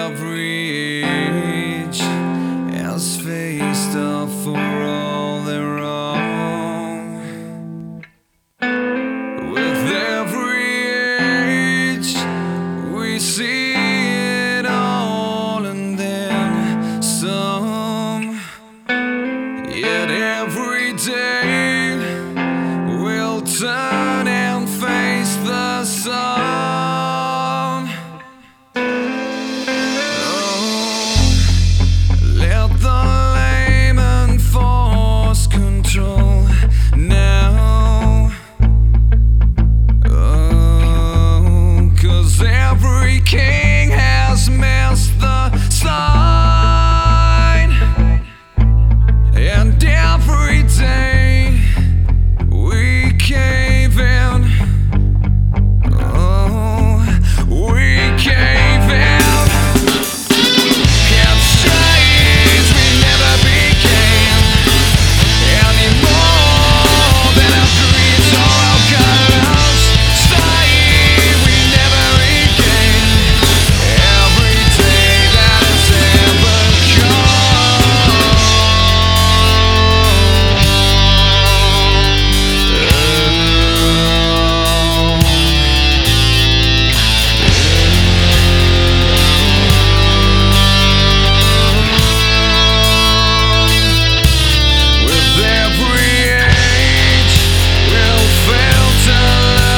every age has faced up for all their wrong. With every age we see it all and then some. Yet every day we'll turn and face the sun. Let the layman force control now. 'Cause every king has missed the sign. And every day we cave in. Oh, we cave in. Can't change, we never became any more than our dreams or our colors. Say we never regain every day that has ever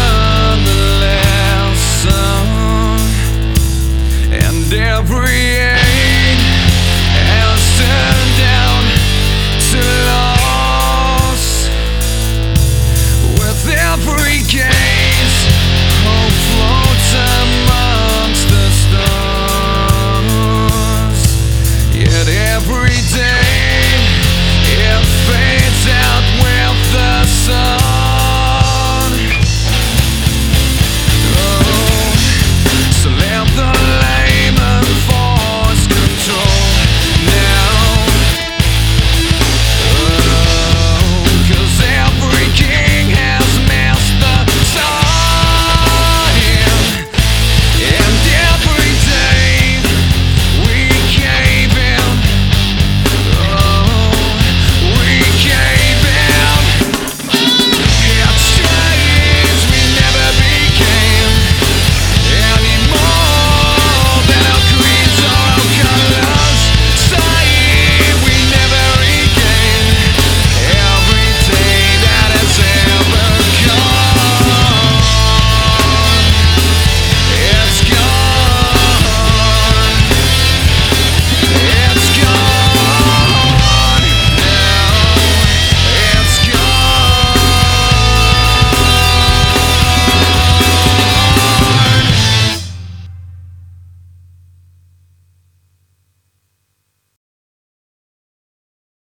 every